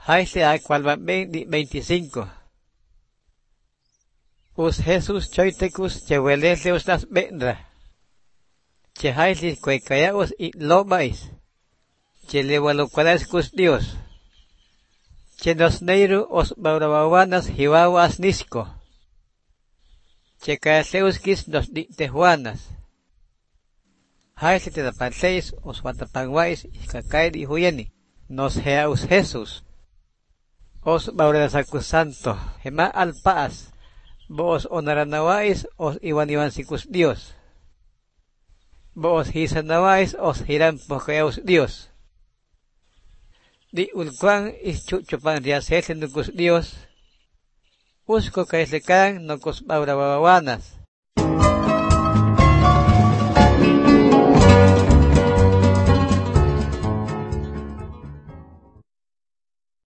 Haile a cualbamben di 25. Us Jesús choitecus chewelesleus las bendra. Che haile cuecayaus y lobais. Che lewalucuadascus Dios. Che nos neiru os baurabawanas hiwawas nisco. Che caeseuskis nos dictejuanas. Haile te dapanseis os watapanguais y cacaidi huyeni. Nos heaus Jesús. Os baurasacus santo, hema alpaas. Vos onaranawais os iwaniwansicus Dios. Vos hisanawais os hirampokeaus Dios. Di ulcuan ischuchupan riaselenucus Dios. Usco caeslecan nocos baurabawanas.